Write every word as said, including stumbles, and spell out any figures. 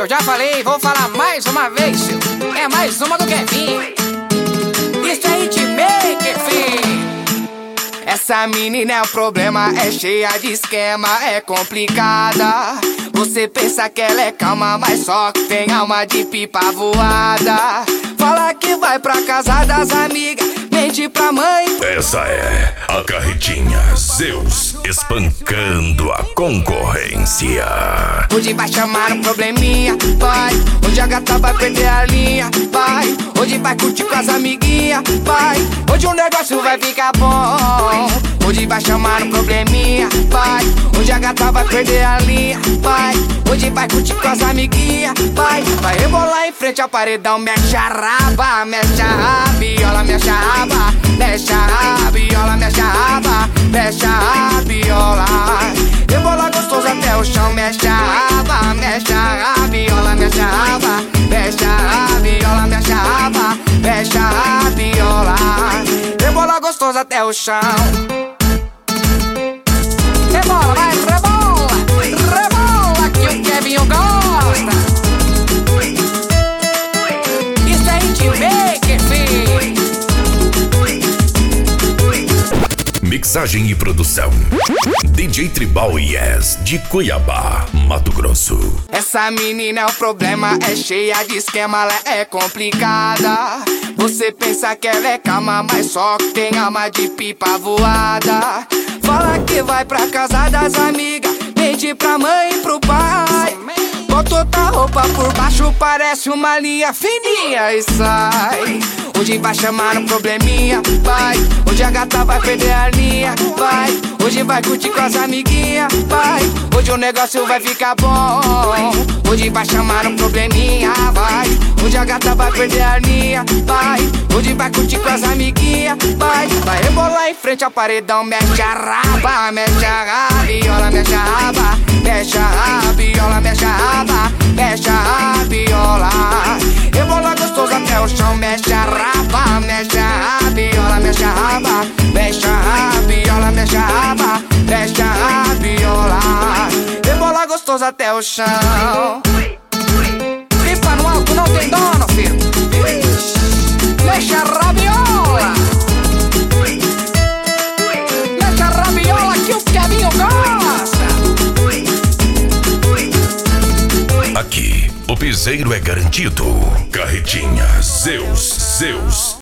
Eu já falei, vou falar mais uma vez, seu. É mais uma do Kevin. Isso é hitmaker, filho. Essa menina é o problema, é cheia de esquema, é complicada. Você pensa que ela é calma, mas só que tem alma de pipa voada. Fala que vai pra casa das amigas, mente pra mãe. Essa é a carretinha Zeus espancando a concorrência. Hoje vai chamar um probleminha, vai. Hoje a gata vai perder a linha, vai. Hoje vai curtir com as amiguinhas, vai. Hoje o negócio vai ficar bom. Hoje vai chamar um probleminha, vai. Hoje a gata vai perder a linha, vai. Hoje vai curtir com as amiguinhas, vai. Vai rebolar em frente ao paredão, mexe a raba, mexe a rabiola, mexe a raba, mexe a rabiola, mexe a raba, mexe a rabiola. Rebola gostoso até o chão, mexe a raba, mexe a rabiola, mexe a raba, mexe a rabiola, mexe a raba, mexe a rabiola. Rebola gostoso até o chão. Rebola, vai, rebola, rebola que o Kevin gosta. Isso é hitmaker, filho. Mixagem e produção D J Tribal Yes, de Cuiabá, Mato Grosso. Essa menina é o problema, é cheia de esquema, ela é complicada. Você pensa que ela é calma, mas só que tem alma de pipa voada. Fala que vai pra casa das amigas, mente pra mãe e pro pai. Bota outra roupa por baixo, parece uma linha fininha e sai. Hoje vai chamar um probleminha, vai. Hoje a gata vai perder a linha, vai. Hoje vai curtir com as amiguinhas, vai. Hoje o negócio vai ficar bom. Hoje vai chamar um probleminha, vai. Hoje a gata vai perder a linha, vai. Hoje vai curtir com as amiguinhas, vai. Vai rebolar em frente ao paredão, mexe a raba, mexe a rabiola, mexe a raba, mexe a rabiola, mexe a raba, mexe a rabiola. Rebola gostoso até o chão, mexe a raba, mexe a rabiola, mexe a raba, mexe a rabiola, mexe a raba, mexe a rabiola. Rebola gostoso até o chão. Pipa no alto não tem dono, filho. Mexe a rabiola, mexe a rabiola que o Kevin gosta. Aqui, o piseiro é garantido. Carretinha Zeus, Zeus,